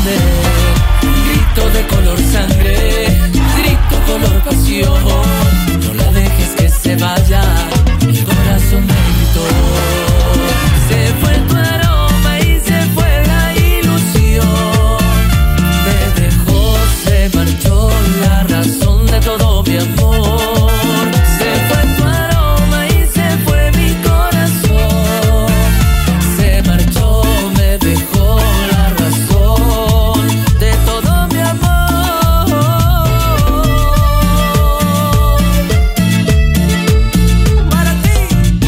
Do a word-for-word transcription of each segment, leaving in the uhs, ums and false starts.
grande, grito de color sangre, grito color pasión. No la dejes que se vaya, mi corazón me gritó. Se fue tu aroma y se fue la ilusión. Me dejó, se marchó la razón de todo mi amor. Se fue tu aroma y se fue mi corazón. Se marchó, me dejó la razón de todo mi amor. Para ti.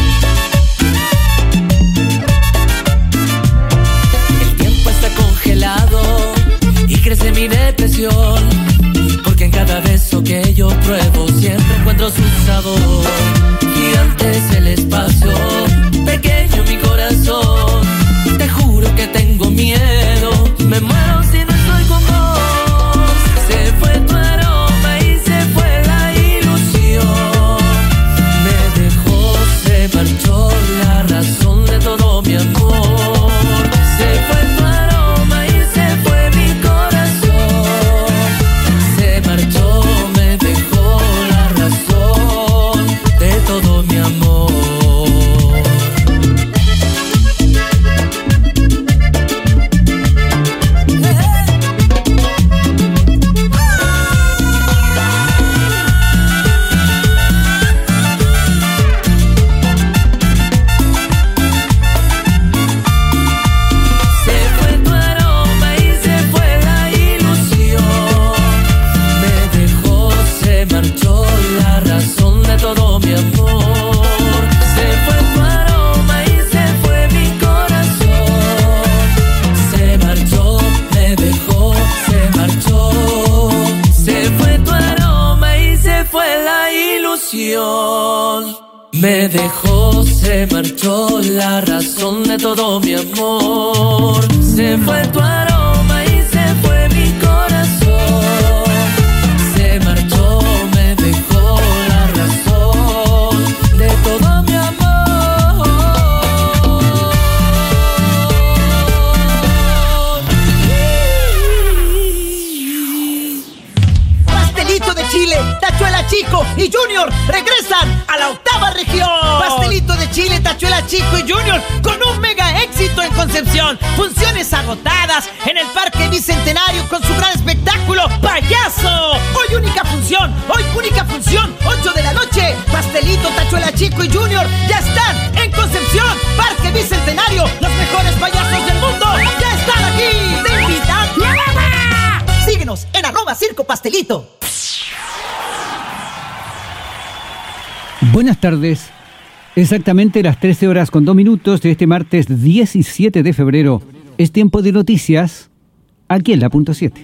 El tiempo está congelado y crece mi depresión, porque en cada beso que yo pruebo siempre encuentro su sabor. Gigante es el espacio, pequeño mi corazón. Te juro que tengo miedo, me muero si no estoy con vos. Se fue tu aroma y se fue la ilusión. Me dejó, se marchó la razón de todo mi amor. Se fue tu aroma y se fue mi corazón. Se marchó, me dejó la razón de todo mi amor. Se fue tu aroma y se fue la ilusión. Me dejó, se marchó la razón de todo mi amor. Se fue tu aroma y se fue mi corazón. Se marchó, me dejó, se marchó. Se fue tu aroma y se fue la ilusión. Me dejó, se marchó la razón de todo mi amor. Se fue tu aroma y se fue mi corazón. Se marchó, me dejó la razón de todo mi amor. Pastelito de Chile, Tachuela Chico y Junior regresan a la octava región. Pastelito de Chile, Tachuela Chico y Junior con un mega éxito en Concepción. Funciones agotadas en el Parque Bicentenario con su gran espectáculo Payaso. Hoy única función, hoy única función, ocho de la noche. Pastelito, Tachuela Chico y Junior ya están en Concepción, Parque Bicentenario. Los mejores payasos del mundo ya están aquí. ¡Te invitan! Síguenos en arroba Circo Pastelito. Buenas tardes. Exactamente las trece horas con dos minutos de este martes diecisiete de febrero. Es tiempo de noticias aquí en la punto siete.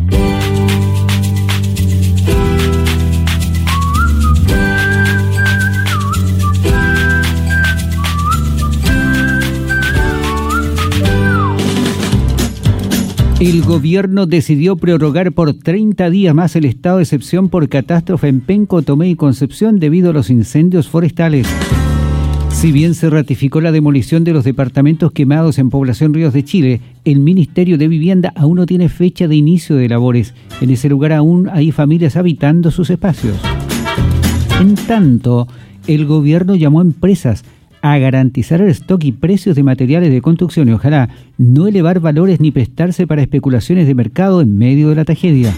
El gobierno decidió prorrogar por treinta días más el estado de excepción por catástrofe en Penco, Tomé y Concepción debido a los incendios forestales. Si bien se ratificó la demolición de los departamentos quemados en Población Ríos de Chile, el Ministerio de Vivienda aún no tiene fecha de inicio de labores. En ese lugar aún hay familias habitando sus espacios. En tanto, el gobierno llamó a empresas a garantizar el stock y precios de materiales de construcción y ojalá no elevar valores ni prestarse para especulaciones de mercado en medio de la tragedia.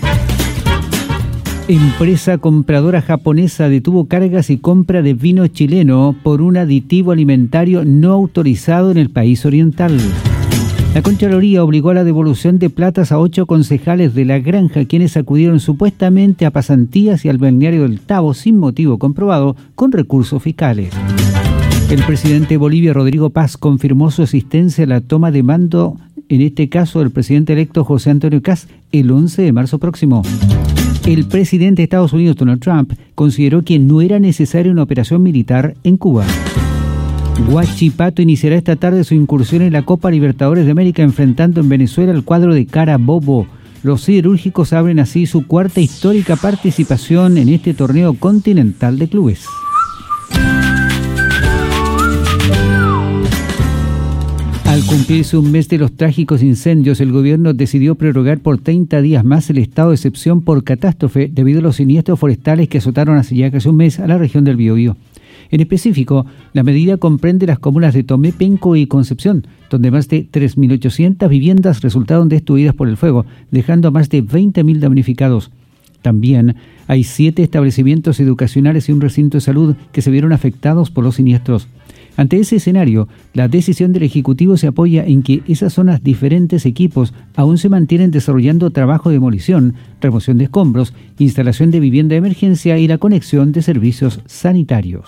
Empresa compradora japonesa detuvo cargas y compra de vino chileno por un aditivo alimentario no autorizado en el país oriental. La Contraloría obligó a la devolución de platas a ocho concejales de La Granja, quienes acudieron supuestamente a pasantías y al balneario del Tabo sin motivo comprobado con recursos fiscales. El presidente de Bolivia, Rodrigo Paz, confirmó su asistencia a la toma de mando, en este caso del presidente electo José Antonio Kast, el once de marzo próximo. El presidente de Estados Unidos, Donald Trump, consideró que no era necesaria una operación militar en Cuba. Huachipato iniciará esta tarde su incursión en la Copa Libertadores de América, enfrentando en Venezuela al cuadro de Carabobo. Los siderúrgicos abren así su cuarta histórica participación en este torneo continental de clubes. Al cumplirse un mes de los trágicos incendios, el gobierno decidió prorrogar por treinta días más el estado de excepción por catástrofe debido a los siniestros forestales que azotaron hace ya casi un mes a la región del Biobío. En específico, la medida comprende las comunas de Tomé, Penco y Concepción, donde más de tres mil ochocientas viviendas resultaron destruidas por el fuego, dejando a más de veinte mil damnificados. También hay siete establecimientos educacionales y un recinto de salud que se vieron afectados por los siniestros. Ante ese escenario, la decisión del Ejecutivo se apoya en que esas zonas diferentes equipos aún se mantienen desarrollando trabajo de demolición, remoción de escombros, instalación de vivienda de emergencia y la conexión de servicios sanitarios.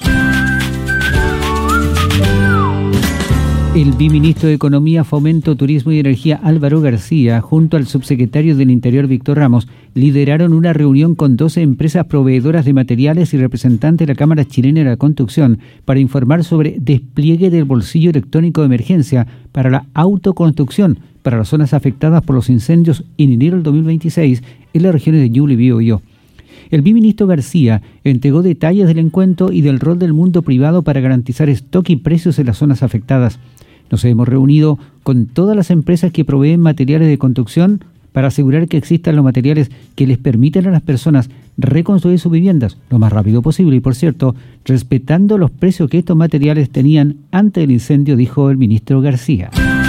El viceministro de Economía, Fomento, Turismo y Energía, Álvaro García, junto al subsecretario del Interior, Víctor Ramos, lideraron una reunión con doce empresas proveedoras de materiales y representantes de la Cámara Chilena de la Construcción para informar sobre despliegue del bolsillo electrónico de emergencia para la autoconstrucción para las zonas afectadas por los incendios en enero del dos mil veintiséis en las regiones de Ñuble y Biobío. El viceministro García entregó detalles del encuentro y del rol del mundo privado para garantizar stock y precios en las zonas afectadas. Nos hemos reunido con todas las empresas que proveen materiales de construcción para asegurar que existan los materiales que les permitan a las personas reconstruir sus viviendas lo más rápido posible y, por cierto, respetando los precios que estos materiales tenían antes del incendio, dijo el ministro García.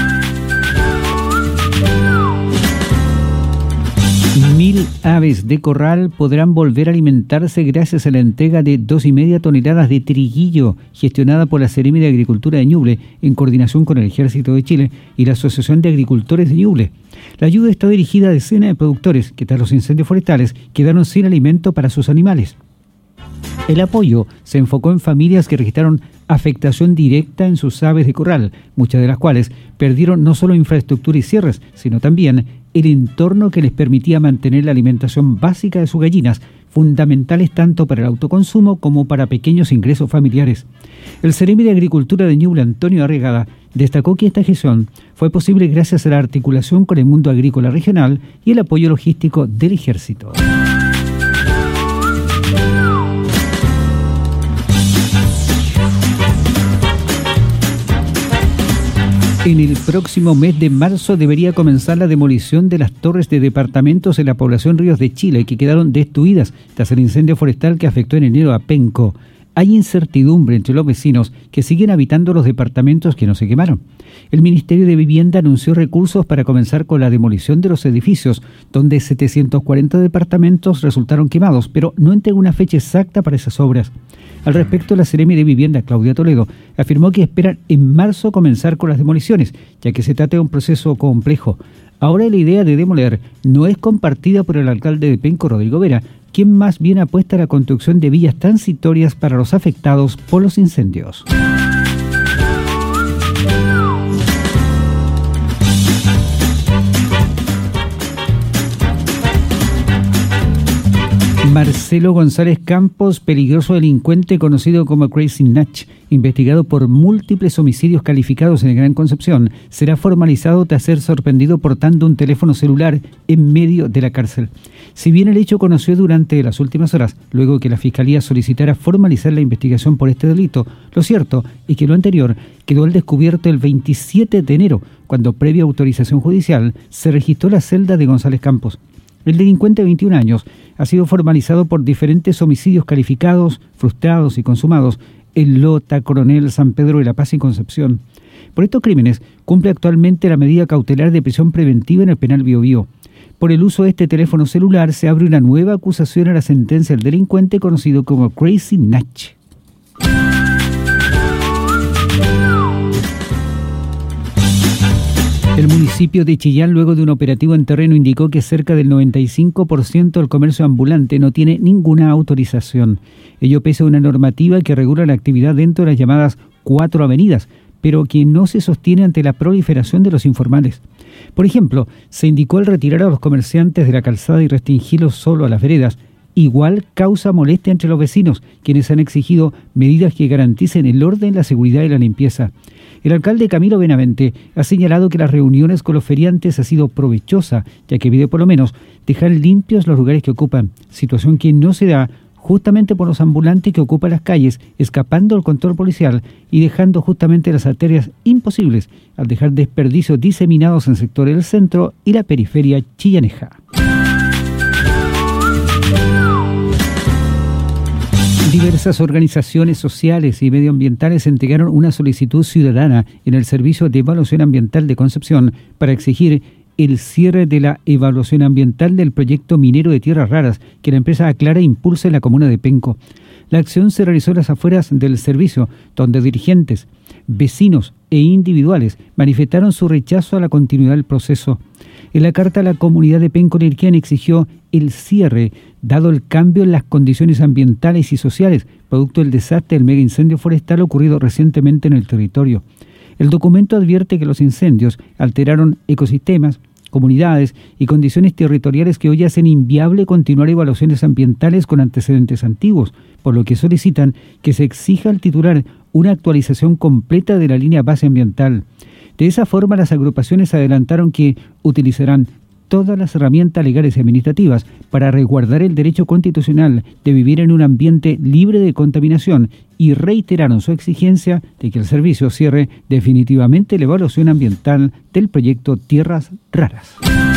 Mil aves de corral podrán volver a alimentarse gracias a la entrega de dos y media toneladas de triguillo gestionada por la Seremi de Agricultura de Ñuble en coordinación con el Ejército de Chile y la Asociación de Agricultores de Ñuble. La ayuda está dirigida a decenas de productores que tras los incendios forestales quedaron sin alimento para sus animales. El apoyo se enfocó en familias que registraron afectación directa en sus aves de corral, muchas de las cuales perdieron no solo infraestructura y cierres, sino también el entorno que les permitía mantener la alimentación básica de sus gallinas, fundamentales tanto para el autoconsumo como para pequeños ingresos familiares. El Seremi de Agricultura de Ñuble, Antonio Arregada, destacó que esta gestión fue posible gracias a la articulación con el mundo agrícola regional y el apoyo logístico del Ejército. En el próximo mes de marzo debería comenzar la demolición de las torres de departamentos en la población Ríos de Chile que quedaron destruidas tras el incendio forestal que afectó en enero a Penco. Hay incertidumbre entre los vecinos que siguen habitando los departamentos que no se quemaron. El Ministerio de Vivienda anunció recursos para comenzar con la demolición de los edificios, donde setecientos cuarenta departamentos resultaron quemados, pero no entregó una fecha exacta para esas obras. Al respecto, la Seremi de Vivienda, Claudia Toledo, afirmó que esperan en marzo comenzar con las demoliciones, ya que se trata de un proceso complejo. Ahora la idea de demoler no es compartida por el alcalde de Penco, Rodrigo Vera, quien más bien apuesta a la construcción de villas transitorias para los afectados por los incendios. Marcelo González Campos, peligroso delincuente conocido como Crazy Natch, investigado por múltiples homicidios calificados en el Gran Concepción, será formalizado tras ser sorprendido portando un teléfono celular en medio de la cárcel. Si bien el hecho conoció durante las últimas horas, luego que la Fiscalía solicitara formalizar la investigación por este delito, lo cierto es que lo anterior quedó al descubierto el veintisiete de enero, cuando previa autorización judicial se registró la celda de González Campos. El delincuente de veintiún años ha sido formalizado por diferentes homicidios calificados, frustrados y consumados en Lota, Coronel, San Pedro de la Paz y Concepción. Por estos crímenes cumple actualmente la medida cautelar de prisión preventiva en el penal Biobío. Por el uso de este teléfono celular se abre una nueva acusación a la sentencia del delincuente conocido como Crazy Natch. El municipio de Chillán, luego de un operativo en terreno, indicó que cerca del noventa y cinco por ciento del comercio ambulante no tiene ninguna autorización. Ello pese a una normativa que regula la actividad dentro de las llamadas cuatro avenidas, pero que no se sostiene ante la proliferación de los informales. Por ejemplo, se indicó al retirar a los comerciantes de la calzada y restringirlos solo a las veredas, igual causa molestia entre los vecinos, quienes han exigido medidas que garanticen el orden, la seguridad y la limpieza. El alcalde Camilo Benavente ha señalado que las reuniones con los feriantes ha sido provechosa, ya que pide por lo menos dejar limpios los lugares que ocupan, situación que no se da justamente por los ambulantes que ocupan las calles, escapando del control policial y dejando justamente las arterias imposibles al dejar desperdicios diseminados en sectores del centro y la periferia chillaneja. Diversas organizaciones sociales y medioambientales entregaron una solicitud ciudadana en el Servicio de Evaluación Ambiental de Concepción para exigir el cierre de la evaluación ambiental del proyecto minero de tierras raras que la empresa Aclara impulsa en la comuna de Penco. La acción se realizó en las afueras del servicio, donde dirigentes, vecinos e individuales manifestaron su rechazo a la continuidad del proceso. En la carta, la comunidad de Penco Nerquén exigió el cierre, dado el cambio en las condiciones ambientales y sociales, producto del desastre del mega incendio forestal ocurrido recientemente en el territorio. El documento advierte que los incendios alteraron ecosistemas, comunidades y condiciones territoriales que hoy hacen inviable continuar evaluaciones ambientales con antecedentes antiguos, por lo que solicitan que se exija al titular una actualización completa de la línea base ambiental. De esa forma, las agrupaciones adelantaron que utilizarán todas las herramientas legales y administrativas para resguardar el derecho constitucional de vivir en un ambiente libre de contaminación y reiteraron su exigencia de que el servicio cierre definitivamente la evaluación ambiental del proyecto Tierras Raras.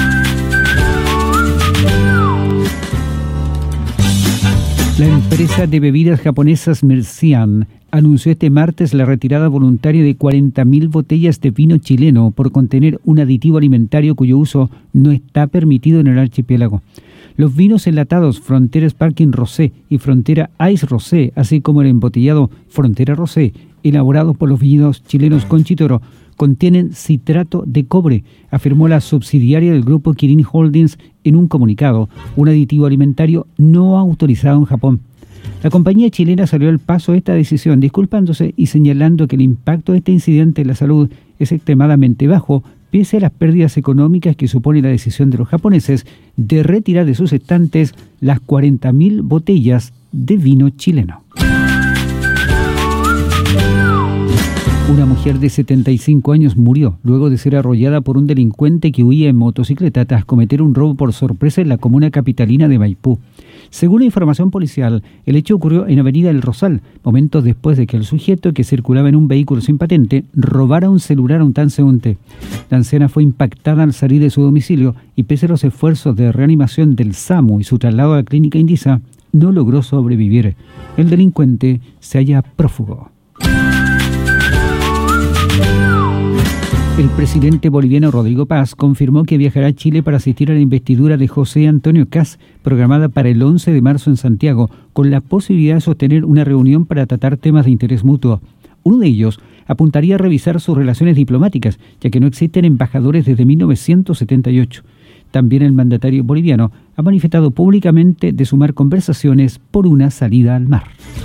La empresa de bebidas japonesas Mercian anunció este martes la retirada voluntaria de cuarenta mil botellas de vino chileno por contener un aditivo alimentario cuyo uso no está permitido en el archipiélago. Los vinos enlatados Frontera Sparkling Rosé y Frontera Ice Rosé, así como el embotellado Frontera Rosé, elaborados por los viñedos chilenos Conchitoro, contienen citrato de cobre, afirmó la subsidiaria del grupo Kirin Holdings en un comunicado, un aditivo alimentario no autorizado en Japón. La compañía chilena salió al paso de esta decisión, disculpándose y señalando que el impacto de este incidente en la salud es extremadamente bajo, pese a las pérdidas económicas que supone la decisión de los japoneses de retirar de sus estantes las cuarenta mil botellas de vino chileno. Una mujer de setenta y cinco años murió luego de ser arrollada por un delincuente que huía en motocicleta tras cometer un robo por sorpresa en la comuna capitalina de Maipú. Según la información policial, el hecho ocurrió en Avenida El Rosal, momentos después de que el sujeto, que circulaba en un vehículo sin patente, robara un celular a un transeúnte. La anciana fue impactada al salir de su domicilio y, pese a los esfuerzos de reanimación del SAMU y su traslado a la clínica Indisa, no logró sobrevivir. El delincuente se halla prófugo. El presidente boliviano Rodrigo Paz confirmó que viajará a Chile para asistir a la investidura de José Antonio Kast, programada para el once de marzo en Santiago, con la posibilidad de sostener una reunión para tratar temas de interés mutuo. Uno de ellos apuntaría a revisar sus relaciones diplomáticas, ya que no existen embajadores desde mil novecientos setenta y ocho. También el mandatario boliviano ha manifestado públicamente de sumar conversaciones por una salida al mar.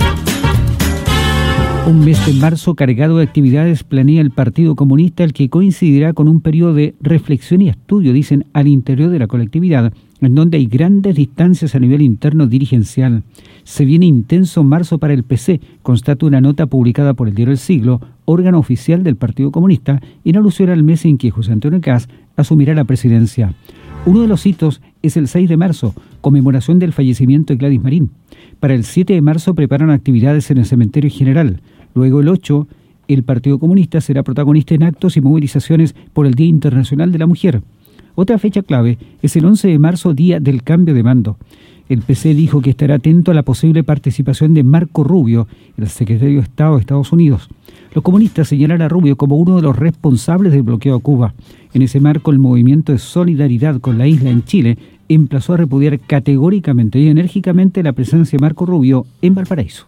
Un mes de marzo cargado de actividades planea el Partido Comunista, el que coincidirá con un periodo de reflexión y estudio, dicen, al interior de la colectividad, en donde hay grandes distancias a nivel interno dirigencial. Se viene intenso marzo para el P C, constata una nota publicada por el diario El Siglo, órgano oficial del Partido Comunista, en alusión al mes en que José Antonio Kast asumirá la presidencia. Uno de los hitos es el seis de marzo, conmemoración del fallecimiento de Gladys Marín. Para el siete de marzo preparan actividades en el Cementerio General. Luego el ocho, el Partido Comunista será protagonista en actos y movilizaciones por el Día Internacional de la Mujer. Otra fecha clave es el once de marzo, Día del Cambio de Mando. El P C dijo que estará atento a la posible participación de Marco Rubio, el secretario de Estado de Estados Unidos. Los comunistas señalan a Rubio como uno de los responsables del bloqueo a Cuba. En ese marco, el movimiento de solidaridad con la isla en Chile emplazó a repudiar categóricamente y enérgicamente la presencia de Marco Rubio en Valparaíso.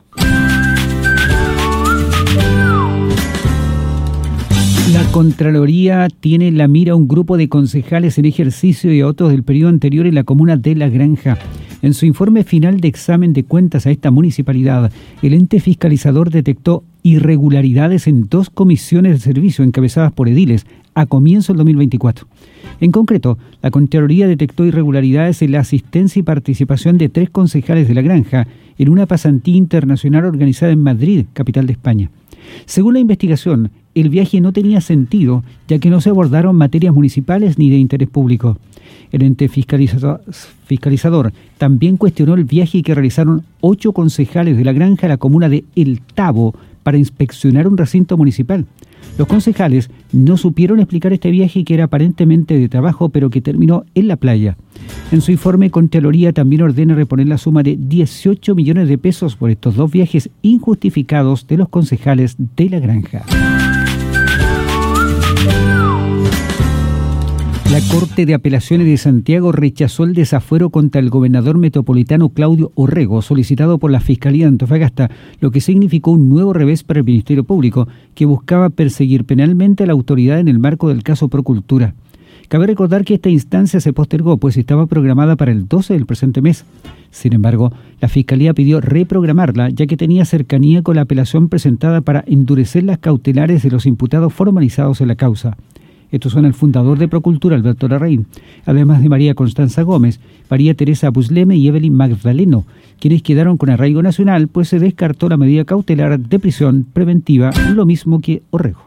La Contraloría tiene en la mira a un grupo de concejales en ejercicio y a otros del periodo anterior en la comuna de La Granja. En su informe final de examen de cuentas a esta municipalidad, el ente fiscalizador detectó irregularidades en dos comisiones de servicio encabezadas por ediles a comienzo del dos mil veinticuatro. En concreto, la Contraloría detectó irregularidades en la asistencia y participación de tres concejales de La Granja en una pasantía internacional organizada en Madrid, capital de España. Según la investigación, el viaje no tenía sentido, ya que no se abordaron materias municipales ni de interés público. El ente fiscalizador, fiscalizador también cuestionó el viaje que realizaron ocho concejales de la granja a la comuna de El Tabo para inspeccionar un recinto municipal. Los concejales no supieron explicar este viaje, que era aparentemente de trabajo, pero que terminó en la playa. En su informe, Contraloría también ordena reponer la suma de dieciocho millones de pesos por estos dos viajes injustificados de los concejales de la granja. La Corte de Apelaciones de Santiago rechazó el desafuero contra el gobernador metropolitano Claudio Orrego, solicitado por la Fiscalía de Antofagasta, lo que significó un nuevo revés para el Ministerio Público, que buscaba perseguir penalmente a la autoridad en el marco del caso Procultura. Cabe recordar que esta instancia se postergó, pues estaba programada para el doce del presente mes. Sin embargo, la Fiscalía pidió reprogramarla, ya que tenía cercanía con la apelación presentada para endurecer las cautelares de los imputados formalizados en la causa. Estos son el fundador de Procultura, Alberto Larraín, además de María Constanza Gómez, María Teresa Busleme y Evelyn Magdaleno, quienes quedaron con arraigo nacional, pues se descartó la medida cautelar de prisión preventiva, lo mismo que Orrego.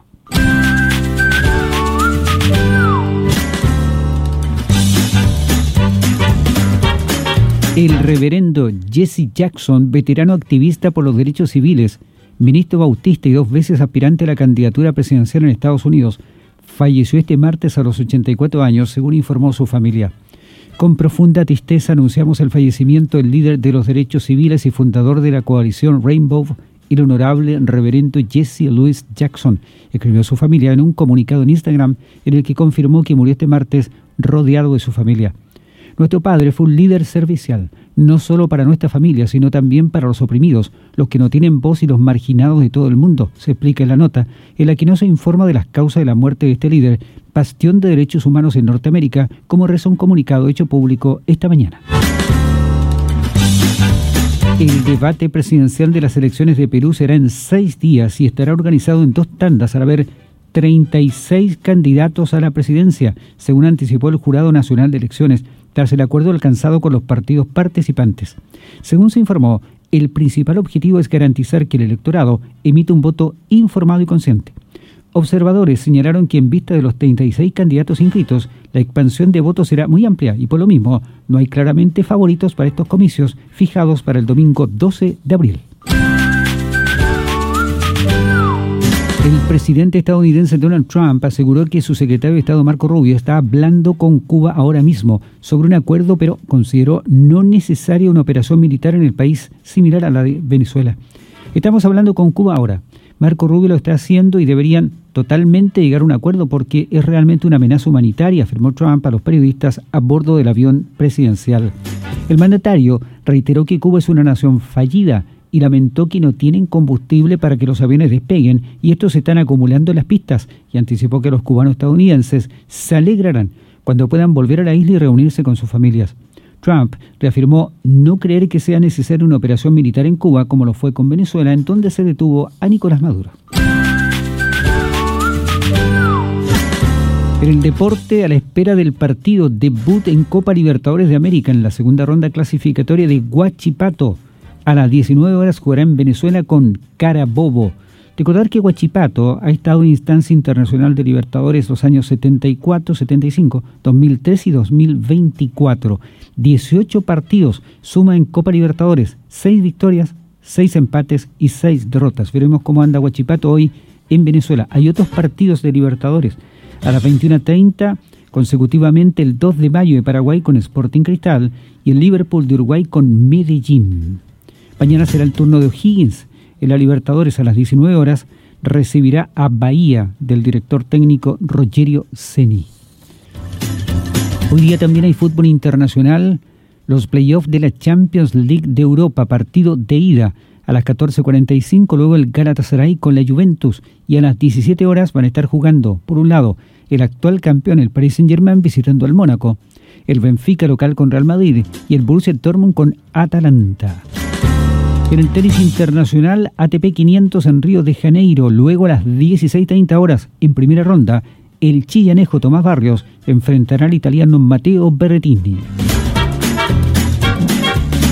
El reverendo Jesse Jackson, veterano activista por los derechos civiles, ministro bautista y dos veces aspirante a la candidatura presidencial en Estados Unidos, falleció este martes a los ochenta y cuatro años, según informó su familia. Con profunda tristeza anunciamos el fallecimiento del líder de los derechos civiles y fundador de la coalición Rainbow, el honorable reverendo Jesse Louis Jackson, escribió su familia en un comunicado en Instagram en el que confirmó que murió este martes rodeado de su familia. Nuestro padre fue un líder servicial, no solo para nuestra familia, sino también para los oprimidos, los que no tienen voz y los marginados de todo el mundo, se explica en la nota, en la que no se informa de las causas de la muerte de este líder, bastión de derechos humanos en Norteamérica, como reza un comunicado hecho público esta mañana. El debate presidencial de las elecciones de Perú será en seis días y estará organizado en dos tandas al haber treinta y seis candidatos a la presidencia, según anticipó el Jurado Nacional de Elecciones, tras el acuerdo alcanzado con los partidos participantes. Según se informó, el principal objetivo es garantizar que el electorado emita un voto informado y consciente. Observadores señalaron que en vista de los treinta y seis candidatos inscritos, la expansión de votos será muy amplia y por lo mismo no hay claramente favoritos para estos comicios fijados para el domingo doce de abril. El presidente estadounidense Donald Trump aseguró que su secretario de Estado Marco Rubio está hablando con Cuba ahora mismo sobre un acuerdo, pero consideró no necesaria una operación militar en el país similar a la de Venezuela. Estamos hablando con Cuba ahora. Marco Rubio lo está haciendo y deberían totalmente llegar a un acuerdo porque es realmente una amenaza humanitaria, afirmó Trump a los periodistas a bordo del avión presidencial. El mandatario reiteró que Cuba es una nación fallida y lamentó que no tienen combustible para que los aviones despeguen y estos se están acumulando en las pistas, y anticipó que los cubanos estadounidenses se alegrarán cuando puedan volver a la isla y reunirse con sus familias. Trump reafirmó no creer que sea necesaria una operación militar en Cuba como lo fue con Venezuela, en donde se detuvo a Nicolás Maduro. En el deporte, a la espera del partido debut en Copa Libertadores de América en la segunda ronda clasificatoria de Huachipato, a las diecinueve horas jugará en Venezuela con Carabobo. Recordar que Huachipato ha estado en instancia internacional de Libertadores los años setenta y cuatro, setenta y cinco, dos mil tres y dos mil veinticuatro. dieciocho partidos suma en Copa Libertadores, seis victorias, seis empates y seis derrotas. Veremos cómo anda Huachipato hoy en Venezuela. Hay otros partidos de Libertadores. A las veintiuna treinta, consecutivamente el dos de mayo de Paraguay con Sporting Cristal y el Liverpool de Uruguay con Medellín. Mañana será el turno de O'Higgins. En la Libertadores a las diecinueve horas recibirá a Bahía del director técnico Rogerio Ceni. Hoy día también hay fútbol internacional, los playoffs de la Champions League de Europa, partido de ida a las catorce cuarenta y cinco, luego el Galatasaray con la Juventus, y a las diecisiete horas van a estar jugando, por un lado, el actual campeón, el Paris Saint-Germain, visitando al Mónaco, el Benfica local con Real Madrid y el Borussia Dortmund con Atalanta. En el tenis internacional, A T P quinientos en Río de Janeiro, luego a las dieciséis treinta horas, en primera ronda, el chillanejo Tomás Barrios enfrentará al italiano Matteo Berrettini.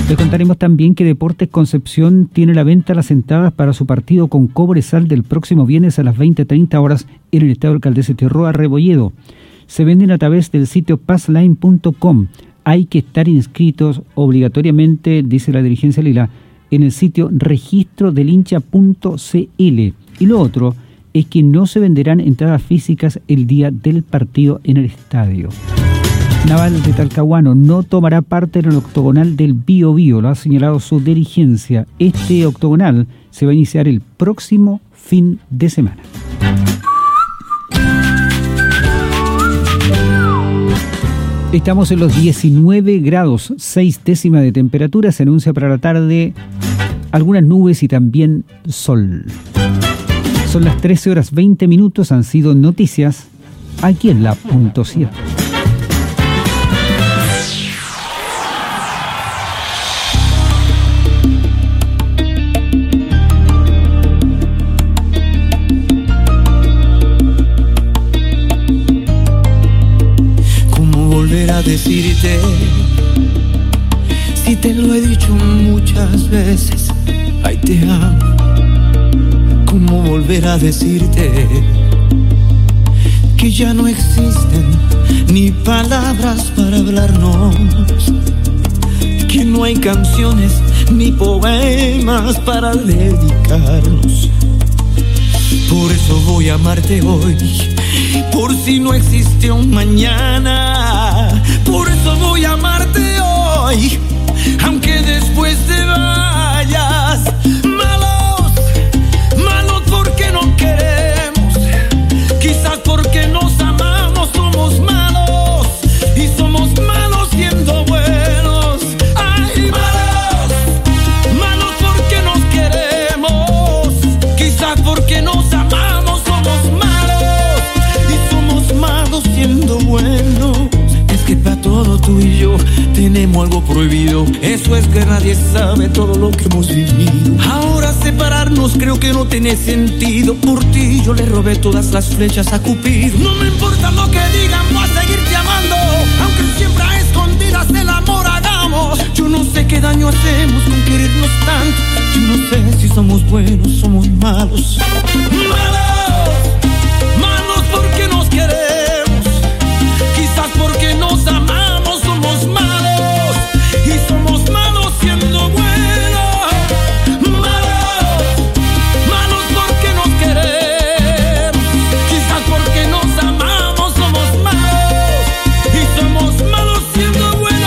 Les contaremos también que Deportes Concepción tiene la venta las entradas para su partido con Cobresal del próximo viernes a las veinte treinta horas en el Estadio Alcaldesa Echeverría Rebolledo. Se venden a través del sitio passline punto com. Hay que estar inscritos obligatoriamente, dice la dirigencia Lila, en el sitio registro del hincha punto c l. Y lo otro es que no se venderán entradas físicas el día del partido en el estadio. Naval de Talcahuano no tomará parte en el octogonal del Bío Bío, lo ha señalado su dirigencia. Este octogonal se va a iniciar el próximo fin de semana. Estamos en los diecinueve grados, seis décimas de temperatura. Se anuncia para la tarde algunas nubes y también sol. Son las trece horas veinte minutos, han sido noticias aquí en la punto siete. A decirte, si te lo he dicho muchas veces, ay te amo. ¿Cómo volver a decirte que ya no existen ni palabras para hablarnos, que no hay canciones ni poemas para dedicarnos? Por eso voy a amarte hoy, por si no existe un mañana. Por eso voy a amarte hoy, aunque después te vayas. Malos, malos porque no queremos, quizás porque nos amamos. Somos malos y somos malos siendo buenos. Ay, malos, malos porque nos queremos, quizás porque nos amamos. Somos malos y somos malos siendo buenos. Es que para todo tú y yo tenemos algo prohibido. Eso es que nadie sabe todo lo que hemos vivido. Ahora separarnos creo que no tiene sentido. Por ti yo le robé todas las flechas a Cupido. No me importa lo que digan, voy a seguirte amando, aunque siempre a escondidas el amor hagamos. Yo no sé qué daño hacemos con querernos tanto. Yo no sé si somos buenos, somos malos. Malos, malos porque nos queremos, quizás porque nos amamos. Somos malos y somos malos siendo buenos. Malos, malos porque nos queremos, quizás porque nos amamos. Somos malos y somos malos siendo buenos.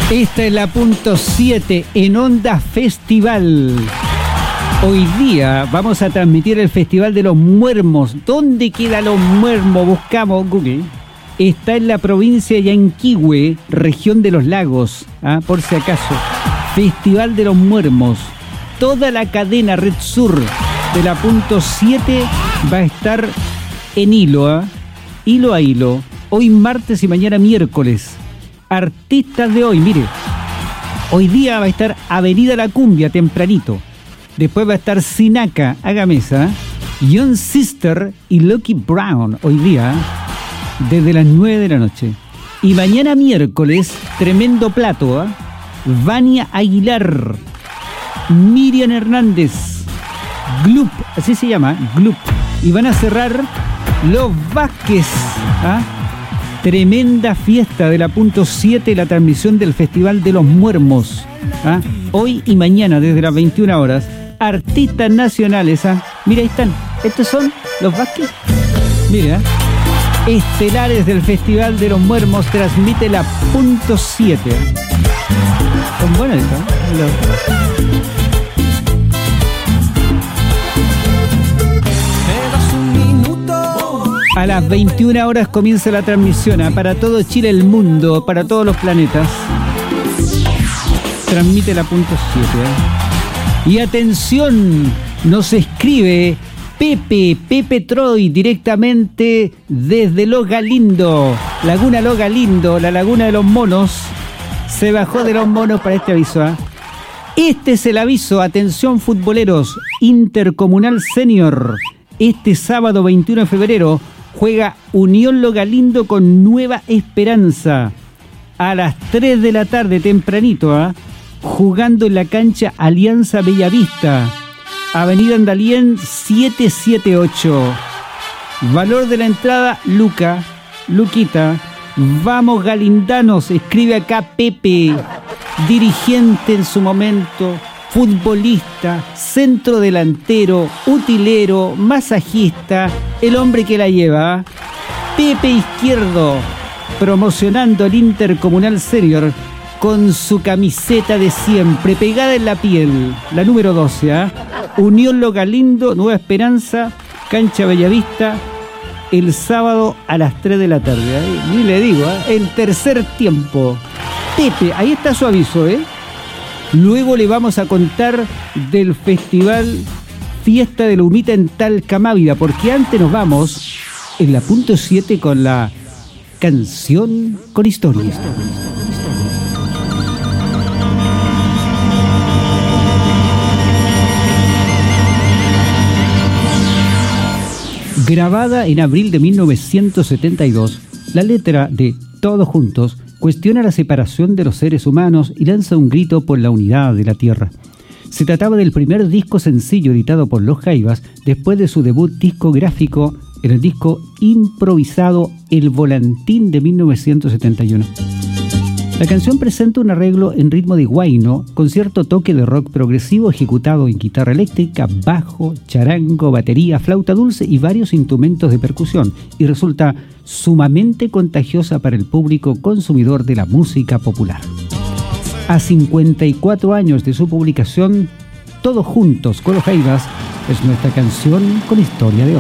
Esta es la punto siete en Onda Festival. Hoy día vamos a transmitir el Festival de los Muermos. ¿Dónde queda Los Muermos? Buscamos Google. Está en la provincia de Yanquihue, región de los lagos, ¿ah? Por si acaso. Festival de los Muermos. Toda la cadena Red Sur de la punto siete va a estar en hilo, ¿ah? Hilo a hilo. Hoy martes y mañana miércoles. Artistas de hoy, mire. Hoy día va a estar Avenida La Cumbia tempranito. Después va a estar Sinaka, haga mesa. Young Sister y Lucky Brown hoy día, desde las nueve de la noche. Y mañana miércoles, tremendo plato, ¿eh? Vania Aguilar, Miriam Hernández, Gloop, así se llama, Gloop. Y van a cerrar Los Vázquez, ¿ah? Tremenda fiesta de la punto siete, la transmisión del Festival de los Muermos, ¿ah? Hoy y mañana desde las veintiuna horas. Artistas nacionales, ¿ah? Mira, ahí están. Estos son Los Vázquez. Mira, estelares del Festival de los Muermos, transmite la punto siete. Son buenas estas, ¿eh? A las veintiuna horas comienza la transmisión, ¿eh? Para todo Chile, el mundo, para todos los planetas. Transmite la punto siete, ¿eh? Y atención, nos escribe Pepe, Pepe Troy, directamente desde Los Galindo, Laguna Los Galindo, la Laguna de los Monos. Se bajó de los Monos para este aviso, ¿eh? Este es el aviso, atención futboleros, Intercomunal Senior. Este sábado veintiuno de febrero juega Unión Los Galindo con Nueva Esperanza. A las tres de la tarde, tempranito, ¿eh? Jugando en la cancha Alianza Bellavista, Avenida Andalien setecientos setenta y ocho. Valor de la entrada, Luca, Luquita. Vamos galindanos, escribe acá Pepe, dirigente en su momento, futbolista, centro delantero, utilero, masajista, el hombre que la lleva. Pepe Izquierdo, promocionando el Intercomunal Senior con su camiseta de siempre, pegada en la piel, la número doce, ¿eh? Unión Los Galindo, Nueva Esperanza, cancha Bellavista, el sábado a las tres de la tarde, ¿eh? Ni le digo, ¿eh? El tercer tiempo. Pepe, ahí está su aviso, ¿eh? Luego le vamos a contar del festival Fiesta de la Humita en Talcamávida, porque antes nos vamos en la punto siete con la canción con historia. Grabada en abril de mil novecientos setenta y dos, la letra de Todos Juntos cuestiona la separación de los seres humanos y lanza un grito por la unidad de la Tierra. Se trataba del primer disco sencillo editado por Los Jaivas después de su debut discográfico en el disco improvisado El Volantín de mil novecientos setenta y uno. La canción presenta un arreglo en ritmo de huayno con cierto toque de rock progresivo ejecutado en guitarra eléctrica, bajo, charango, batería, flauta dulce y varios instrumentos de percusión, y resulta sumamente contagiosa para el público consumidor de la música popular. A cincuenta y cuatro años de su publicación, Todos Juntos con Los Jaivas es nuestra canción con historia de hoy.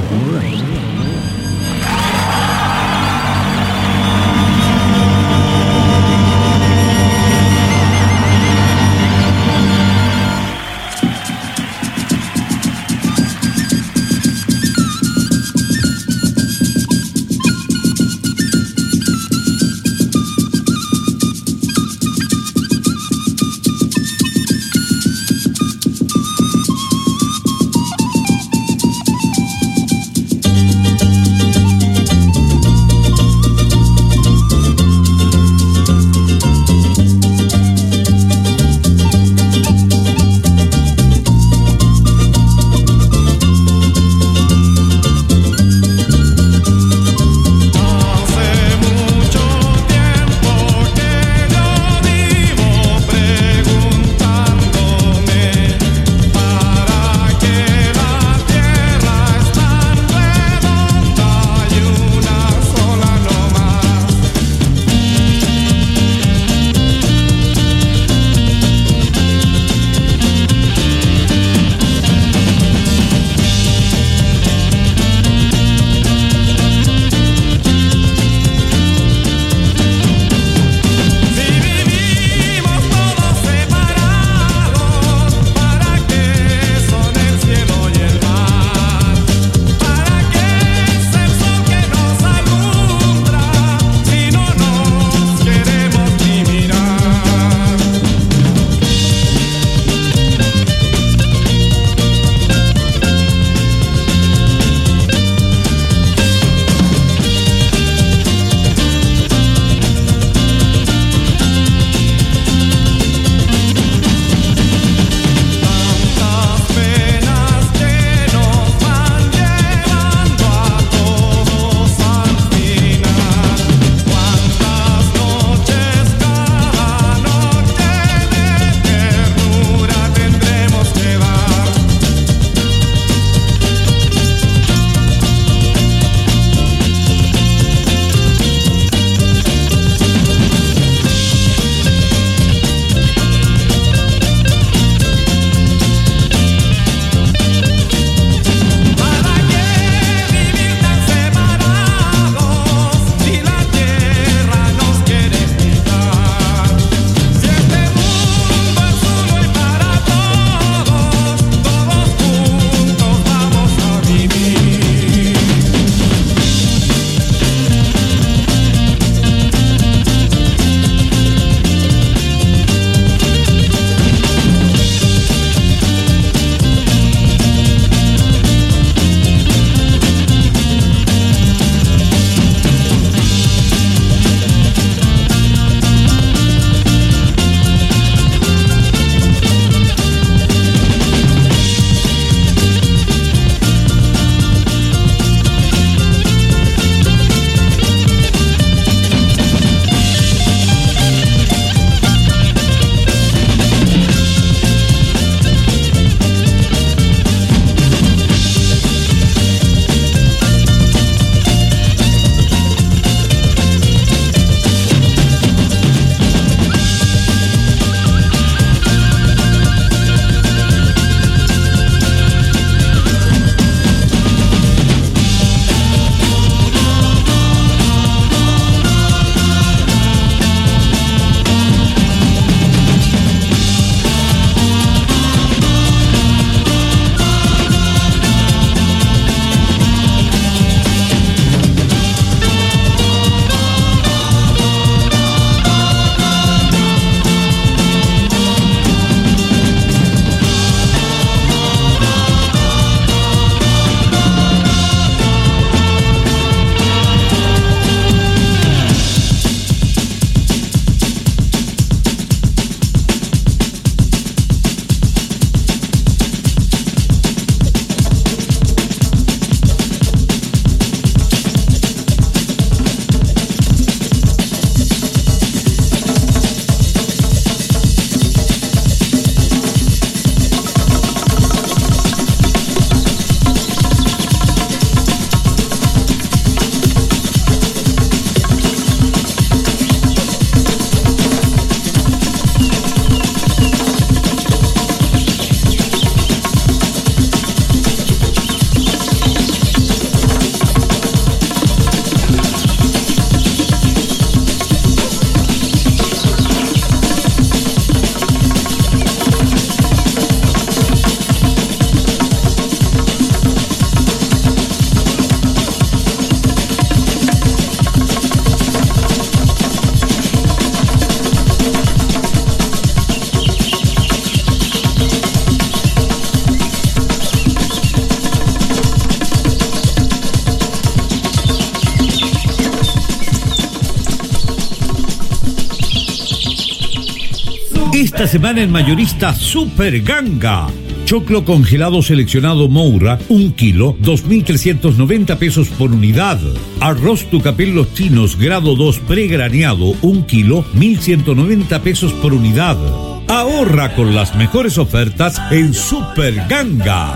Esta semana en mayorista Super Ganga. Choclo congelado seleccionado Moura, un kilo, dos mil trescientos noventa pesos por unidad. Arroz Tucapel Los Chinos, grado dos pregraneado, un kilo, mil ciento noventa pesos por unidad. Ahorra con las mejores ofertas en Super Ganga.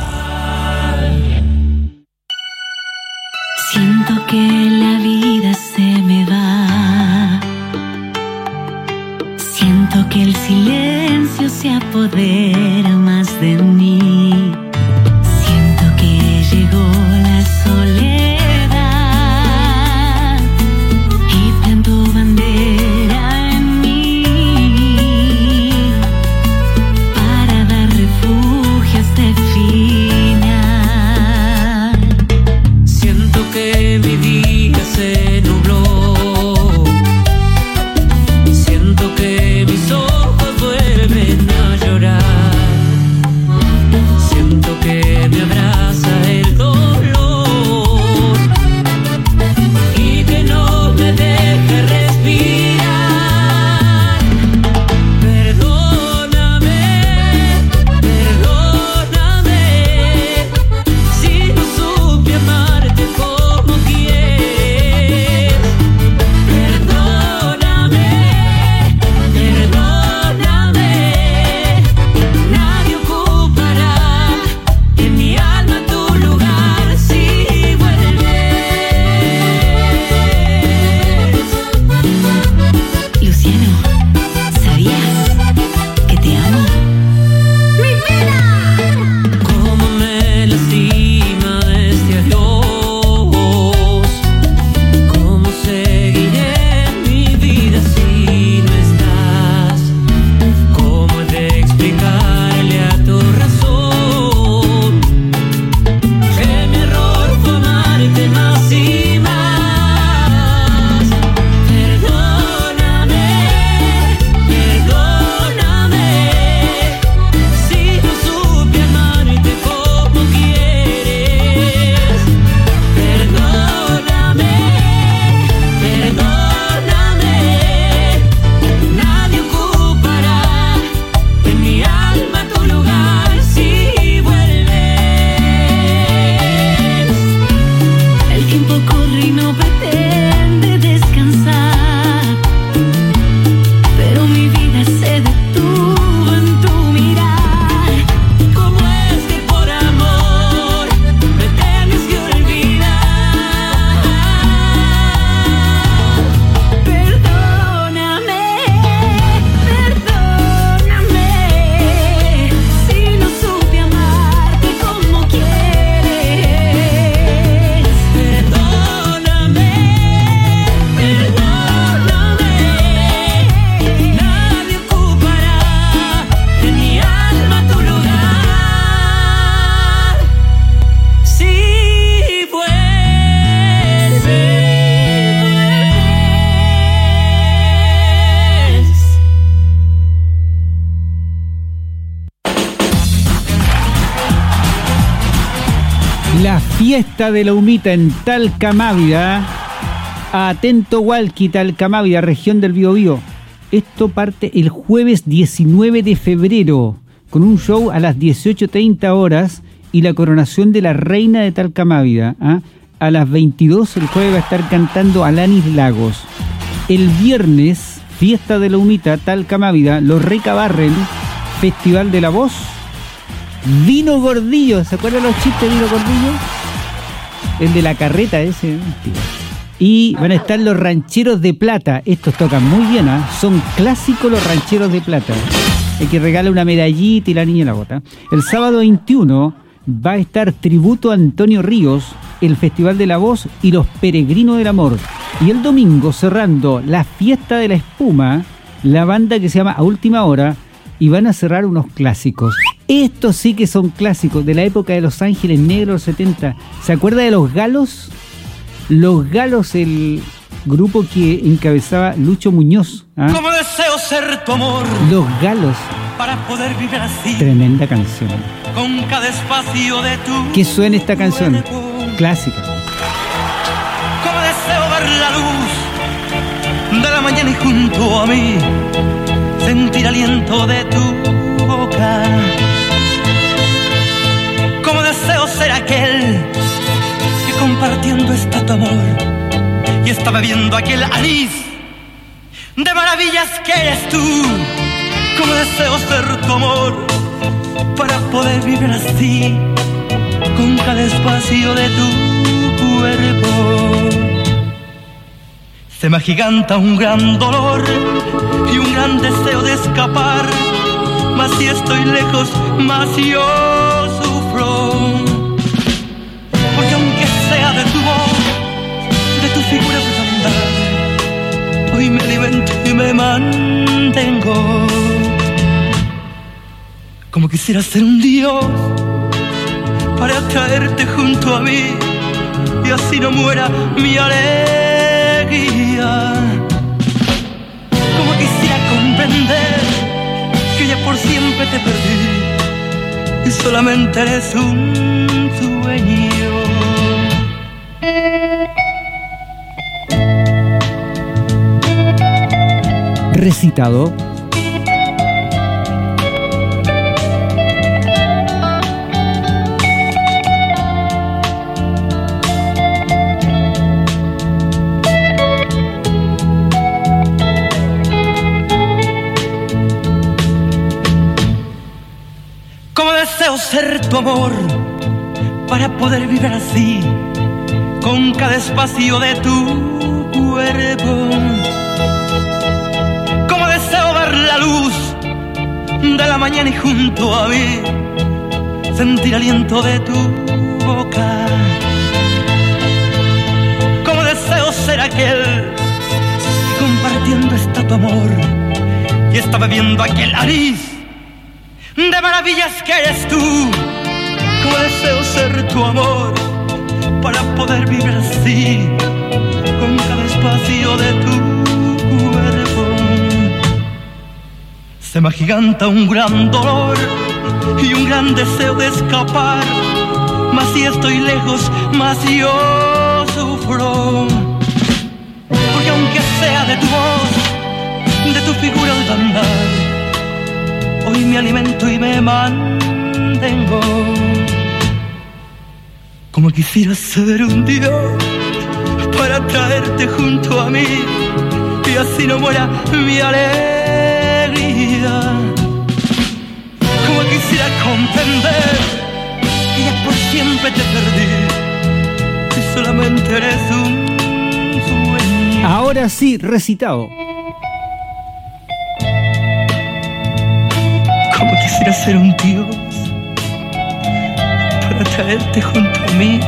Siento que la vida se me va. Siento que el silencio se apodera más de mí. Siento que llegó la soledad y plantó bandera en mí para dar refugio a este final. Siento que mi día se nubló. Siento que mis ojos vuelven a llorar. Siento que me abraza el dolor y que no me deja respirar. Perdóname, perdóname si no supe amarte como quieres. Perdóname, perdóname, nadie ocupará en mi alma tu lugar si vuelves. Luciano, ¿sabías que te amo? ¡Mi vida! Cómo me lastima este adiós. Cómo seguiré mi vida si no estás. Cómo he de explicarle a tu razón que mi error fue amarte más y más. Perdóname, perdóname si no supe amarte como quieres. Perdóname, perdóname, nadie ocupará en mi alma tu lugar si vuelves. El tiempo corre y no pretende descansar, pero mi vida se detuvo en tu mirar. ¿Cómo es que por amor me tienes que olvidar? Perdóname, perdóname si no supe amarte como quieres. Perdóname, perdóname, nadie ocupará en mi alma tu lugar si vuelves. La fiesta de la humita en Talcamávida. Atento Hualqui, Talcamávida, región del Biobío. Esto parte el jueves diecinueve de febrero con un show a las dieciocho treinta horas y la coronación de la reina de Talcamávida. ¿ah? A las veintidós el jueves va a estar cantando Alanis Lagos. El viernes, fiesta de la humita, Talcamávida, Los Recabarren, Festival de la Voz. Vino Gordillo, ¿se acuerdan los chistes de Vino Gordillo? El de la carreta ese. Y van a estar los Rancheros de Plata. Estos tocan muy bien, ¿eh? Son clásicos los Rancheros de Plata. El que regala una medallita y la niña la bota. El sábado veintiuno va a estar Tributo a Antonio Ríos, el Festival de la Voz y los Peregrinos del Amor. Y el domingo, cerrando la Fiesta de la Espuma, la banda que se llama A Última Hora, y van a cerrar unos clásicos. Estos sí que son clásicos de la época de Los Ángeles Negros, los setenta. ¿Se acuerda de Los Galos? Los Galos, el grupo que encabezaba Lucho Muñoz. ¿ah? Como deseo ser tu amor, Los Galos. para poder vivir así. Tremenda canción. Con cada espacio de tu ¿Qué suena esta canción? cuerpo. Clásica. Como deseo ver la luz de la mañana y junto a mí sentir aliento de tu boca. Como deseo ser aquel que compartiendo está tu amor y está bebiendo aquel anís de maravillas que eres tú. Como deseo ser tu amor para poder vivir así con cada espacio de tu cuerpo. Se me agiganta un gran dolor y un gran deseo de escapar, mas si estoy lejos, más yo sufro. Porque aunque sea de tu voz, de tu figura de andar, hoy me alimento y me mantengo. Como quisiera ser un dios para traerte junto a mí y así no muera mi alegría. Como quisiera comprender que ya por siempre te perdí y solamente eres un sueño. Recitado. Ser tu amor para poder vivir así con cada espacio de tu cuerpo. Como deseo ver la luz de la mañana y junto a mí sentir aliento de tu boca. Como deseo ser aquel que compartiendo está tu amor y está bebiendo aquel anís de maravillas que eres tú. Como deseo ser tu amor para poder vivir así con cada espacio de tu cuerpo. Se me agiganta un gran dolor y un gran deseo de escapar, mas si estoy lejos, más yo sufro. Porque aunque sea de tu voz, de tu figura de andar, hoy me alimento y me mantengo. Como quisiera ser un dios para traerte junto a mí y así no muera mi alegría. Como quisiera comprender que ya por siempre te perdí y solamente eres un sueño. Ahora sí, recitado. Como quisiera ser un dios para traerte junto a mí.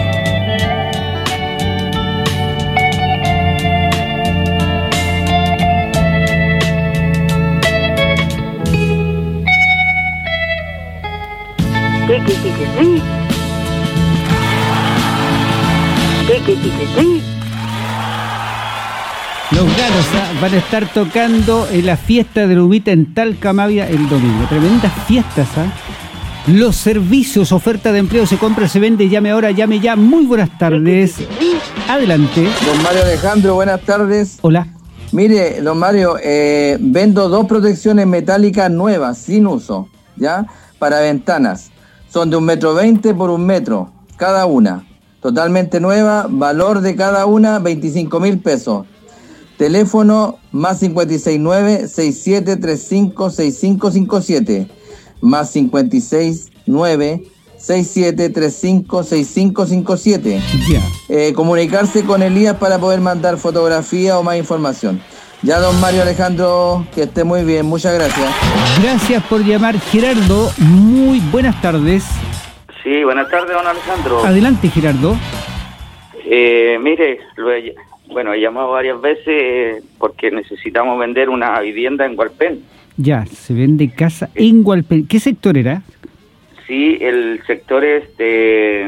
Los Galos ¿eh? van a estar tocando en la fiesta de la Humita en Talcamavia el domingo. Tremendas fiestas, ¿eh? Los servicios, oferta de empleo, se compra, se vende, llame ahora, llame ya. Muy buenas tardes. Adelante. Don Mario Alejandro, buenas tardes. Hola. Mire, don Mario, eh, vendo dos protecciones metálicas nuevas, sin uso, ¿ya? Para ventanas. Son de un metro veinte por un metro, cada una. Totalmente nueva, valor de cada una, veinticinco mil pesos. Teléfono más cincuenta y seis nueve, sesenta y siete treinta y cinco, sesenta y cinco cincuenta y siete. Más cincuenta y seis nueve, sesenta y siete treinta y cinco, sesenta y cinco cincuenta y siete. Ya. Eh, comunicarse con Elías para poder mandar fotografía o más información. Ya, don Mario Alejandro, que esté muy bien, muchas gracias. Gracias por llamar, Gerardo. Muy buenas tardes. Sí, buenas tardes, don Alejandro. Adelante, Gerardo. Eh, mire, lo he, bueno, he llamado varias veces eh, porque necesitamos vender una vivienda en Hualpén. Ya, se vende casa en Hualpén. ¿Qué sector era? Sí, el sector es de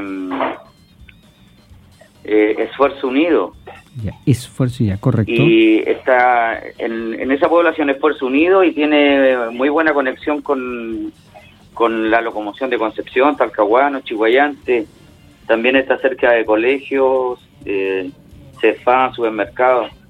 eh, Esfuerzo Unido. Ya, Esfuerzo ya, correcto. Y está en, en esa población Esfuerzo Unido y tiene muy buena conexión con, con la locomoción de Concepción, Talcahuano, Chiguayante. También está cerca de colegios, eh, Cefam, supermercados.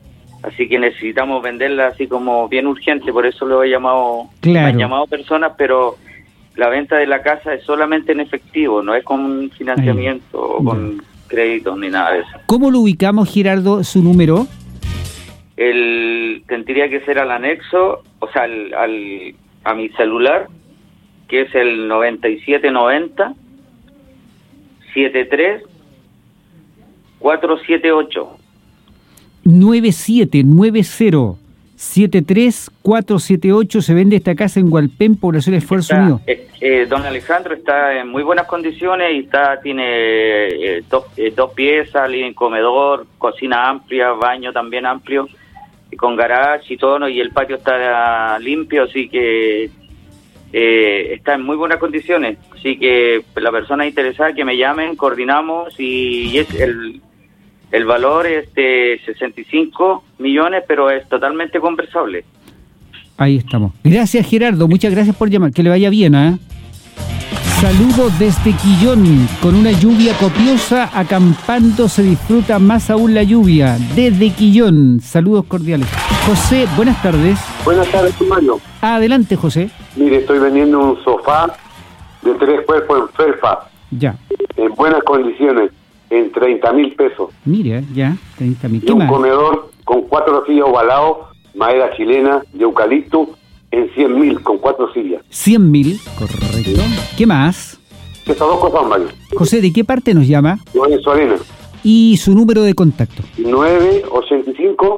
así que necesitamos venderla así como bien urgente, por eso lo he llamado, Claro. me han llamado personas, pero la venta de la casa es solamente en efectivo, no es con financiamiento o con créditos ni nada de eso. ¿Cómo lo ubicamos, Gerardo, su número? El tendría que ser al anexo, o sea, al, al a mi celular, que es el noventa y siete noventa setenta y tres cuatrocientos setenta y ocho. nueve siete nueve cero siete tres cuatro siete ocho. Se vende esta casa en Hualpén, población Esfuerzo Está, Unido. eh, eh, don Alejandro está en muy buenas condiciones y está tiene eh, dos, eh, dos piezas, living, comedor, cocina amplia, baño también amplio, y con garage y todo, ¿no? Y el patio está limpio, así que eh, está en muy buenas condiciones. Así que la persona interesada que me llamen, coordinamos, y, y es el... El valor es de sesenta y cinco millones, pero es totalmente conversable. Ahí estamos. Gracias, Gerardo. Muchas gracias por llamar. Que le vaya bien, ¿eh? Saludos desde Quillón. Con una lluvia copiosa, acampando se disfruta más aún la lluvia. Desde Quillón. Saludos cordiales. José, buenas tardes. Buenas tardes, Mario. Adelante, José. Mire, estoy vendiendo un sofá de tres cuerpos en felpa, Ya. en buenas condiciones, en treinta mil pesos. Mire, ya. treinta mil. Y ¿Qué un más? comedor con cuatro sillas ovalados, madera chilena, de eucalipto, en cien mil, con cuatro sillas. cien mil, correcto. ¿Qué más? Esas dos cosas, Mario. José, ¿de qué parte nos llama? Yo en Sorena. Y su número de contacto. nueve ochenta y cinco,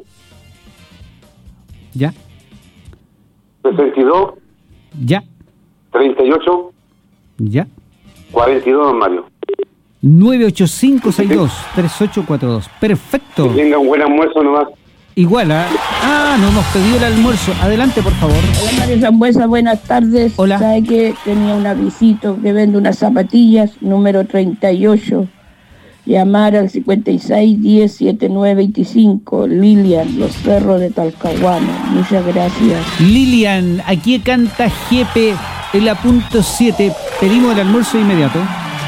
Ya, sesenta y dos, ya, treinta y ocho, ya. cuarenta y dos, don Mario. nueve ocho cinco seis dos tres ocho cuatro dos. Perfecto. Que tenga un buen almuerzo nomás. Igual, ¿ah? Ah, no hemos pedido el almuerzo. Adelante, por favor. Hola, Mario Zambuesa, buenas tardes. Hola. ¿Sabe que tenía un avisito que vende unas zapatillas, número treinta y ocho? Llamar al cincuenta y seis diez setenta y nueve veinticinco. Lilian, Los Cerros de Talcahuano. Muchas gracias. Lilian, aquí canta Jepe en la punto siete. Pedimos el almuerzo inmediato.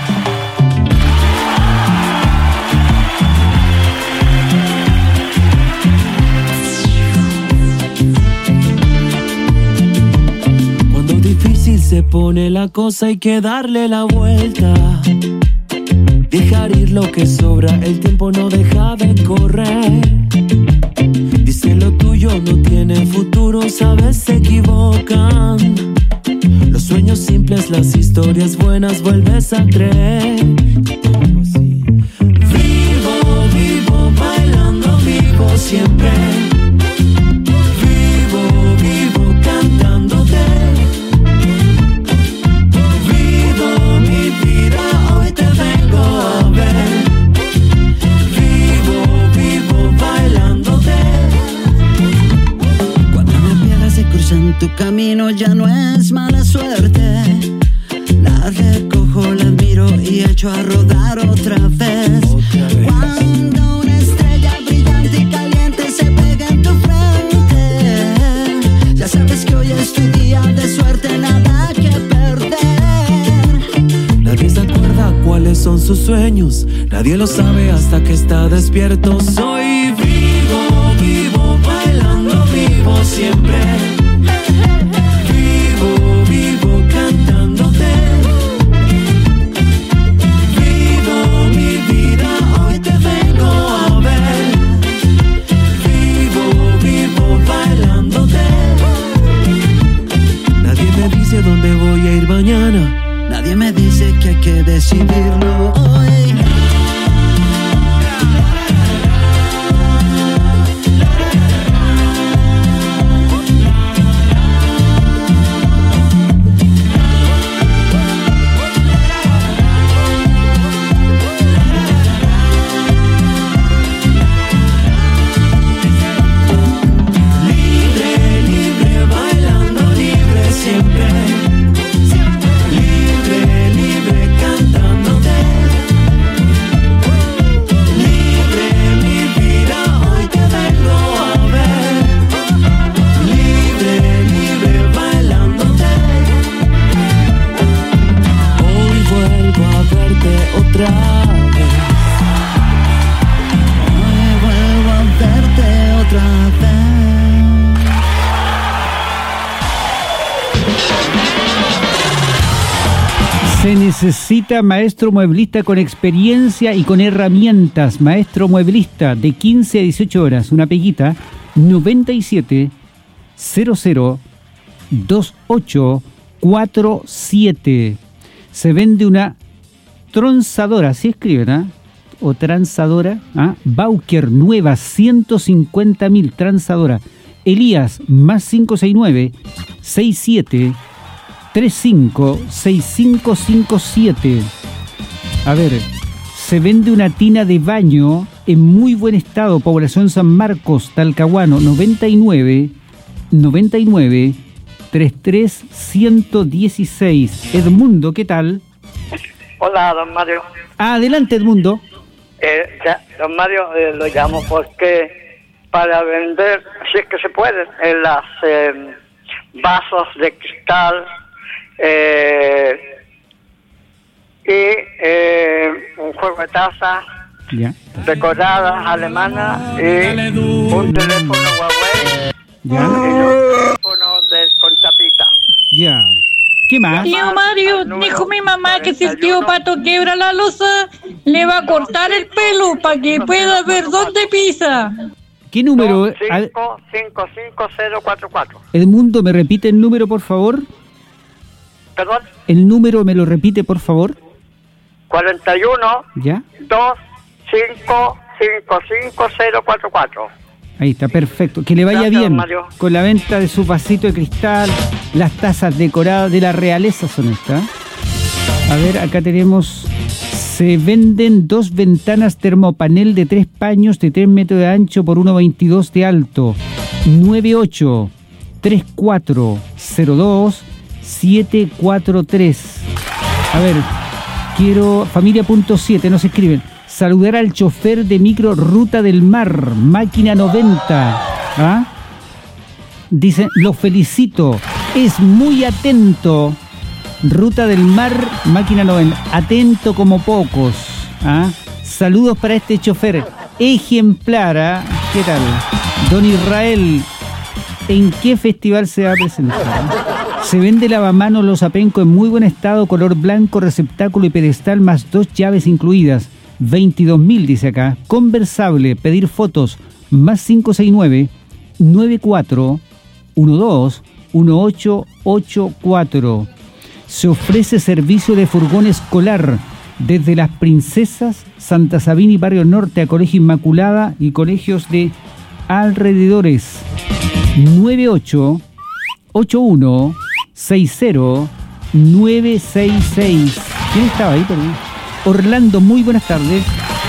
Cuando difícil se pone la cosa hay que darle la vuelta. Dejar ir lo que sobra, el tiempo no deja de correr. Dice lo tuyo no tiene futuro, sabes, se equivocan. Los sueños simples, las historias buenas, vuelves a creer. Vivo, vivo, bailando, vivo siempre. Vivo, vivo, cantándote. Vivo mi vida, hoy te vengo a ver. Vivo, vivo, bailándote. Cuando me pierdas y cruzan tu camino ya no es mala suerte. La recojo, la admiro y echo a rodar otra vez. Otra vez. Cuando una estrella brillante y caliente se pega en tu frente, ya sabes que hoy es tu día de suerte, nada que perder. Nadie se acuerda cuáles son sus sueños, nadie lo sabe hasta que está despierto. Soy vivo, vivo, bailando, vivo siempre. Vivo, vivo, cantándote. Vivo mi vida, hoy te vengo a ver. Vivo, vivo, bailándote. Nadie me dice dónde voy a ir mañana. Nadie me dice que hay que decidirlo hoy. Libre, libre, bailando, libre siempre. Libre, libre, cantándote. Libre, mi vida, hoy te vengo a ver. Libre, libre, bailándote. Hoy vuelvo a verte otra vez. Hoy vuelvo a verte otra vez. Se necesita maestro mueblista con experiencia y con herramientas. Maestro mueblista de quince a dieciocho horas. Una peguita. noventa y siete cero cero dos ocho cuatro siete. Se vende una tronzadora, ¿sí escriben, ah? O tranzadora, ¿ah? Bauker nueva, ciento cincuenta mil, tranzadora. Elías, más cinco seis nueve seis siete tres cinco seis cinco cinco siete. A ver, se vende una tina de baño en muy buen estado, población San Marcos, Talcahuano, noventa y nueve noventa y nueve treinta y tres ciento dieciséis. Edmundo, ¿qué tal? Hola, don Mario. Adelante, Edmundo. Eh, ya, don Mario, eh, lo llamo porque para vender, si es que se puede, en las eh, vasos de cristal eh, y eh, un juego de tazas ya. decoradas alemanas y un teléfono Huawei ya. y un teléfono de, con tapita. Ya. ¿Qué más? Tío Mario, dijo mi mamá que si el tío Pato quiebra la losa, le va a cortar el pelo para que pueda ver dónde pisa. ¿Qué número? cinco cinco cinco cero cuatro cuatro. Edmundo, ¿me repite el número, por favor? ¿Perdón? ¿El número me lo repite, por favor? cuarenta y uno ¿Ya? dos cinco cinco cinco cero cuatro cuatro. Ahí está, perfecto. Que le vaya Gracias, bien Mario. con la venta de su vasito de cristal, las tazas decoradas de la realeza son estas. A ver, acá tenemos... Se venden dos ventanas termopanel de tres paños de tres metros de ancho por uno veintidós de alto. nueve ocho tres cuatro cero dos siete cuatro tres. A ver, quiero... Familia punto siete, nos escriben. Saludar al chofer de micro Ruta del Mar, máquina noventa. ¿Ah? Dicen, lo felicito, es muy atento. Ruta del Mar, máquina noventa, atento como pocos. ¿Ah? Saludos para este chofer ejemplar. ¿Ah? ¿Qué tal? Don Israel, ¿en qué festival se va a presentar? Se vende lavamanos Los Apenco en muy buen estado, color blanco, receptáculo y pedestal, más dos llaves incluidas. veintidós mil, dice acá. Conversable, pedir fotos, más cinco seis nueve nueve cuatro uno dos uno ocho ocho cuatro. Se ofrece servicio de furgón escolar desde Las Princesas, Santa Sabina y Barrio Norte a Colegio Inmaculada y colegios de alrededores. nueve ocho ocho uno seis cero nueve seis seis. ¿Quién estaba ahí? Perdón. Orlando, muy buenas tardes.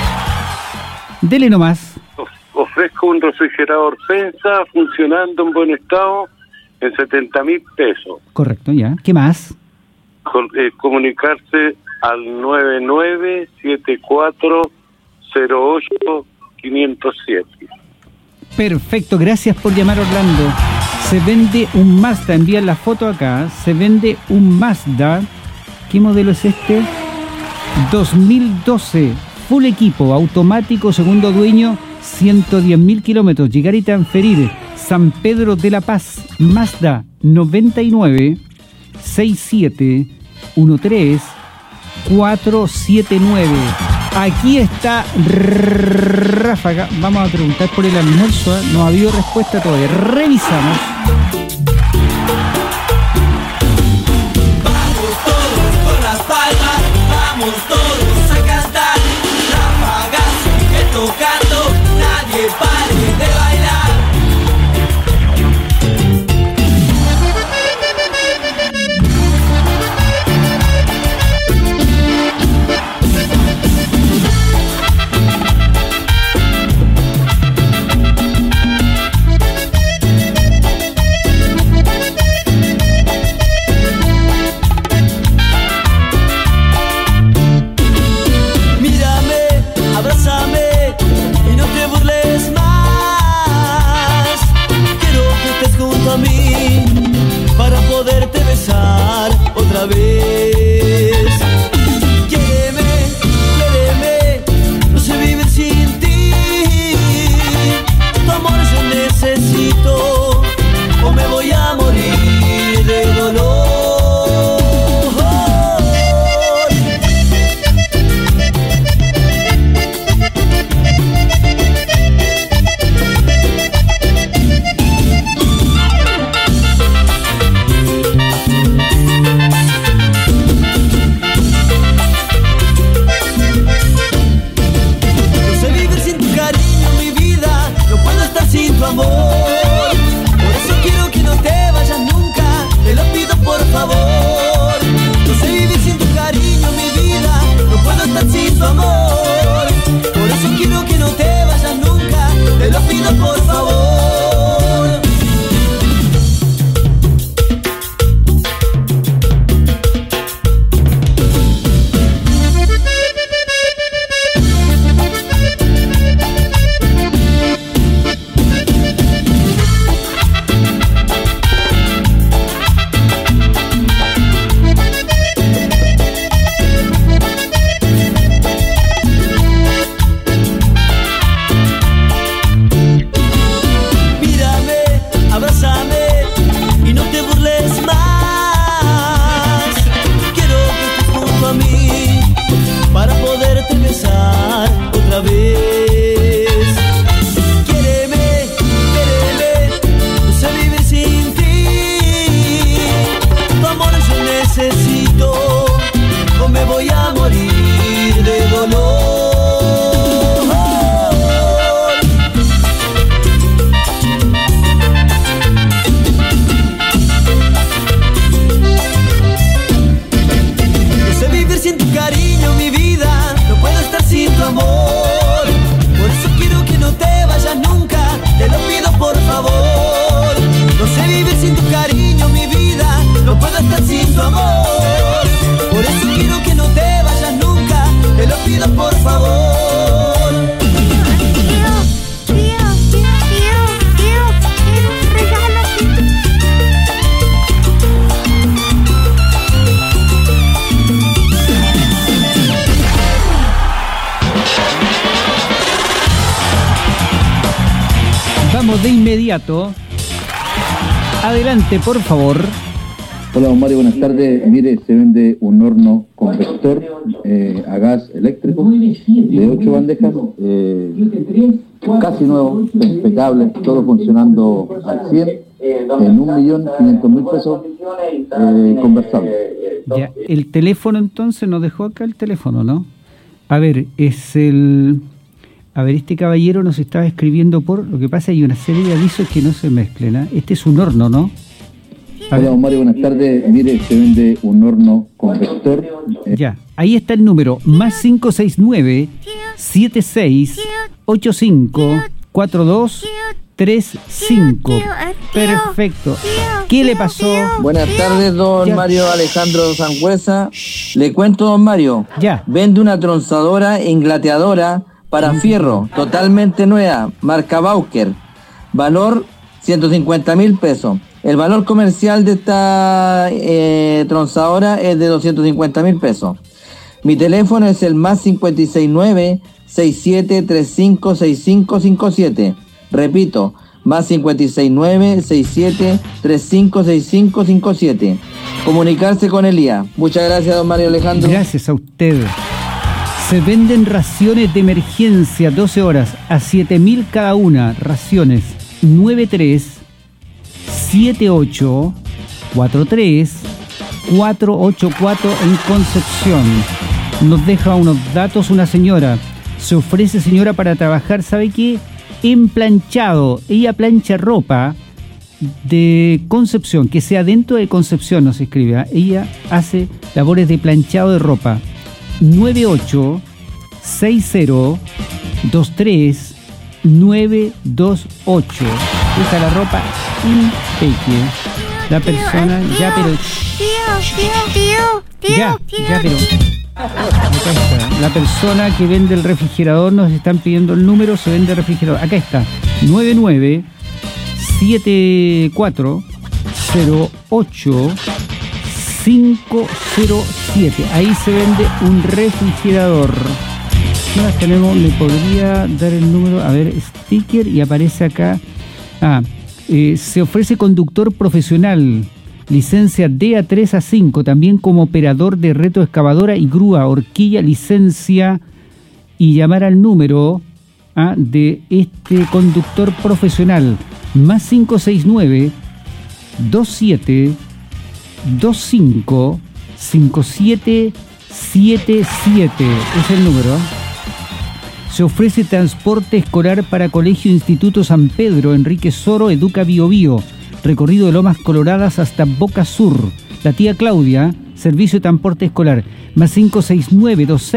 Dele nomás. Ofrezco un refrigerador Pensa funcionando en buen estado en setenta mil pesos. Correcto, ya. ¿Qué más? Con, eh, comunicarse al nueve nueve siete cuatro cero ocho cinco cero siete. Perfecto, gracias por llamar, Orlando. Se vende un Mazda, envían la foto acá. Se vende un Mazda. ¿Qué modelo es este? dos mil doce, full equipo, automático, segundo dueño, ciento diez mil kilómetros, llegar y transferir. San Pedro de la Paz, Mazda noventa y nueve sesenta y siete trece cuatro siete nueve. Aquí está Ráfaga. Vamos a preguntar por el almuerzo, ¿eh? No ha habido respuesta todavía. Revisamos. Vamos todos a cantar, Ráfaga sigue tocando, nadie pare de bailar. Abrázame y no te burles más. tu cariño, mi vida, no puedo estar sin tu amor. Por eso quiero que no te vayas nunca, te lo pido por favor. No sé vivir sin tu cariño, mi vida, no puedo estar sin tu amor. Por eso quiero que no te vayas nunca, te lo pido por favor. Vamos de inmediato. Adelante, por favor. Hola, don Mario, buenas tardes. Mire, se vende un horno convector eh, a gas eléctrico de ocho bandejas, eh, casi nuevo, impecable, todo funcionando al cien, en un millón quinientos mil pesos, eh, conversable. Ya, el teléfono entonces, nos dejó acá el teléfono, ¿no? A ver, es el... A ver, este caballero nos estaba escribiendo por... Lo que pasa, hay una serie de avisos que no se mezclen, ¿eh? Este es un horno, ¿no? Hola, don Mario, buenas tardes. Mire, se vende un horno convector. Eh. Ya, ahí está el número, más cinco seis nueve, siete seis, ocho cinco, cuatro dos, tres cinco. Perfecto. ¿Qué le pasó? Buenas tardes, don ya. Mario Alejandro Sangüesa. Le cuento, don Mario. Ya. Vende una tronzadora inglateadora para fierro, totalmente nueva, marca Bauker. Valor ciento cincuenta mil pesos. El valor comercial de esta eh, tronzadora es de doscientos cincuenta mil pesos. Mi teléfono es el más cinco seis nueve, seis siete tres cinco, seis cinco cinco siete. Repito, más cinco seis nueve, seis siete tres cinco, seis cinco cinco siete. Comunicarse con Elías. Muchas gracias, don Mario Alejandro. Gracias a usted. Se venden raciones de emergencia, doce horas, a siete mil cada una. Raciones nueve tres siete ocho cuatro tres cuatro ocho cuatro en Concepción. Nos deja unos datos una señora. Se ofrece, señora, para trabajar, ¿sabe qué? En planchado. Ella plancha ropa de Concepción, que sea dentro de Concepción, nos escribe. ¿eh? Ella hace labores de planchado de ropa. nueve ocho seis cero dos tres nueve dos ocho. Esta es la ropa impecable. La persona ya pero ya, ya pero la persona que vende el refrigerador, nos están pidiendo el número, se vende el refrigerador. Acá está, nueve nueve siete cuatro cero ocho cinco cero siete. Ahí se vende un refrigerador. ¿Qué más tenemos? Le podría dar el número, a ver, sticker, y aparece acá. Ah, eh, se ofrece conductor profesional, licencia D A tres A cinco, también como operador de retroexcavadora y grúa, horquilla, licencia, y llamar al número ah, de este conductor profesional, más cinco seis nueve dos siete dos cinco cinco siete siete siete. Es el número. Se ofrece transporte escolar para Colegio Instituto San Pedro, Enrique Soro, Educa Bio Bio. Recorrido de Lomas Coloradas hasta Boca Sur. La tía Claudia, servicio de transporte escolar. Más cinco seis nueve dos seis